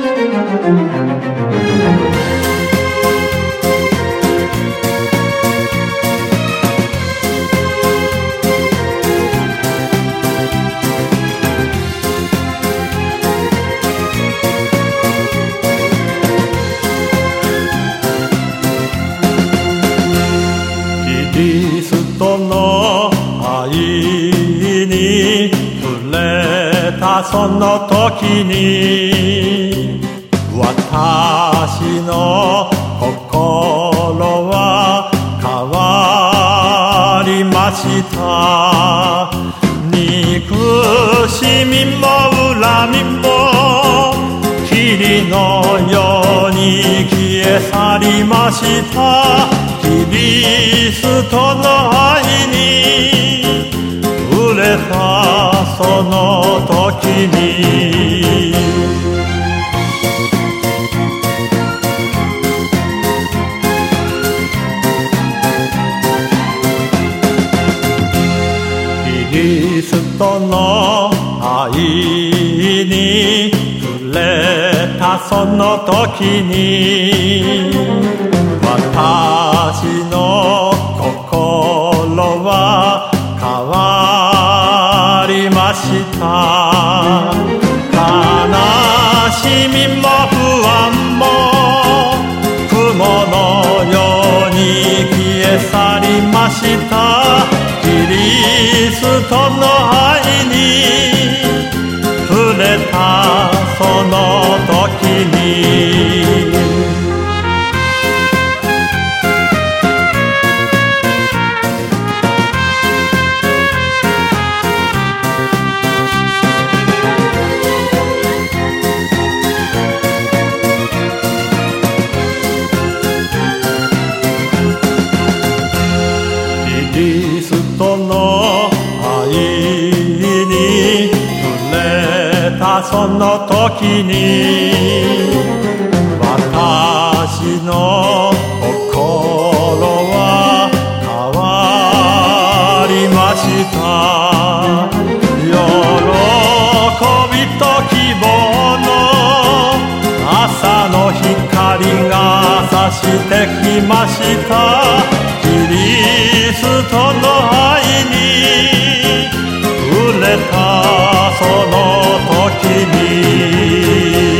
キリストの愛に触れたその時に、私の心は変わりました。憎しみも恨みも霧のように消え去りました。キリストの愛に触れたその時に、キリストの愛に触れたその時に、私の心は変わりました。悲しみも不安も雲のように消え去りました。キリストの愛に触れたその時に、キリストの愛に触れたその時に、私の心は変わりました。喜びと希望の朝の光が差してきました。キリストの愛に触れたその時に、